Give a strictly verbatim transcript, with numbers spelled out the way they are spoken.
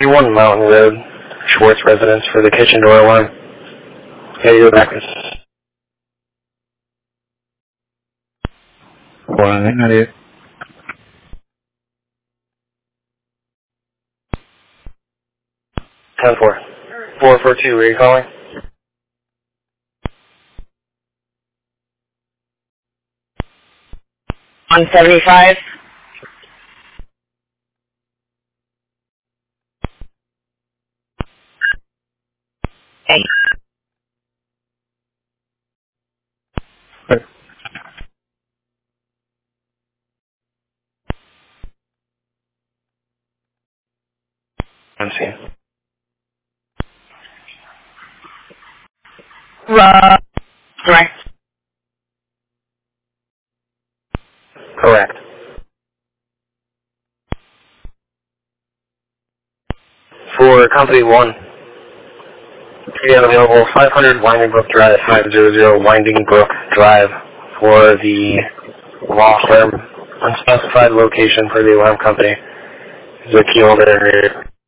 one Mountain Road, Schwartz Residence for the kitchen door alarm. Okay, you're back. One, not it. ten four. four four two, where are you calling? one seventy-five. Hey. I'm seeing. Uh, correct. Correct. For company one, we have available five hundred Winding Brook Drive, five hundred Winding Brook Drive for the law firm, unspecified location for the alarm company. Is a key holder.